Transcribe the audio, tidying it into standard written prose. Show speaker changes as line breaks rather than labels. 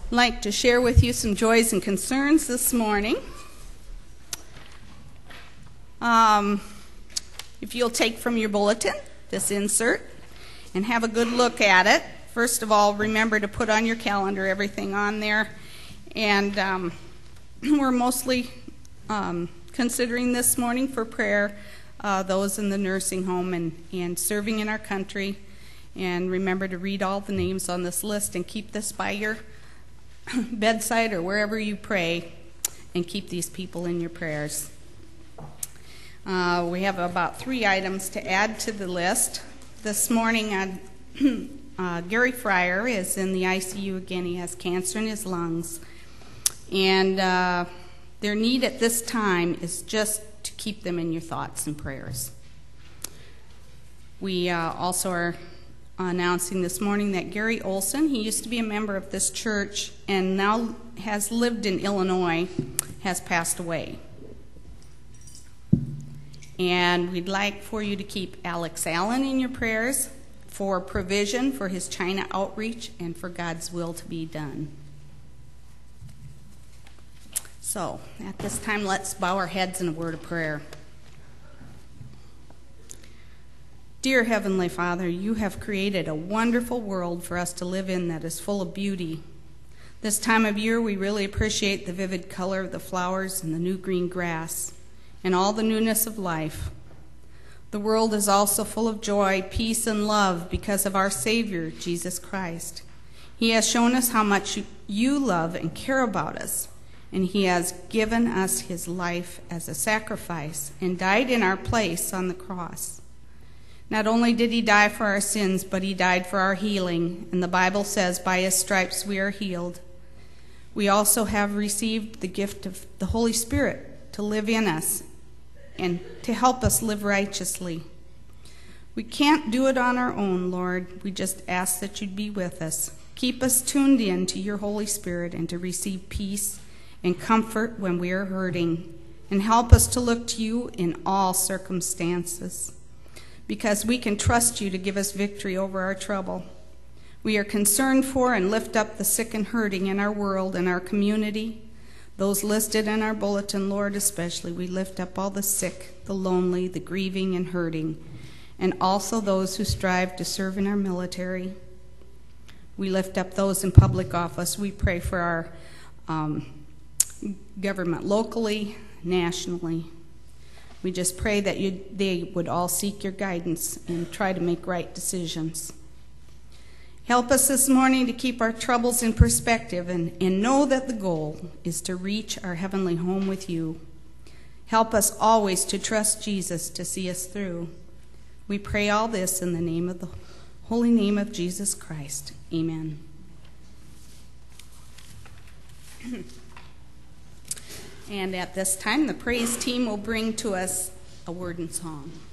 like to share with you some joys and concerns this morning. If you'll take from your bulletin this insert and have a good look at it. First of all, remember to put on your calendar everything on there. And we're mostly considering this morning for prayer those in the nursing home and serving in our country. And remember to read all the names on this list and keep this by your bedside or wherever you pray, and keep these people in your prayers. We have about 3 items to add to the list. This morning, Gary Fryer is in the ICU again. He has cancer in his lungs. And their need at this time is just to keep them in your thoughts and prayers. We also are announcing this morning that Gary Olson, he used to be a member of this church and now has lived in Illinois, has passed away. And we'd like for you to keep Alex Allen in your prayers for provision for his China outreach and for God's will to be done. So, at this time, let's bow our heads in a word of prayer. Dear Heavenly Father, you have created a wonderful world for us to live in that is full of beauty. This time of year, we really appreciate the vivid color of the flowers and the new green grass and all the newness of life. The world is also full of joy, peace, and love because of our Savior, Jesus Christ. He has shown us how much you love and care about us, and he has given us his life as a sacrifice and died in our place on the cross. Not only did he die for our sins, but he died for our healing, and the Bible says, by his stripes we are healed. We also have received the gift of the Holy Spirit to live in us and to help us live righteously. We can't do it on our own, Lord. We just ask that you'd be with us. Keep us tuned in to your Holy Spirit and to receive peace and comfort when we are hurting, and help us to look to you in all circumstances, because we can trust you to give us victory over our trouble. We are concerned for and lift up the sick and hurting in our world and our community. Those listed in our bulletin, Lord, especially, we lift up all the sick, the lonely, the grieving and hurting, and also those who strive to serve in our military. We lift up those in public office. We pray for our government locally, nationally. We just pray that they would all seek your guidance and try to make right decisions. Help us this morning to keep our troubles in perspective and know that the goal is to reach our heavenly home with you. Help us always to trust Jesus to see us through. We pray all this in the name of the holy name of Jesus Christ. Amen. And at this time, the praise team will bring to us a word and song.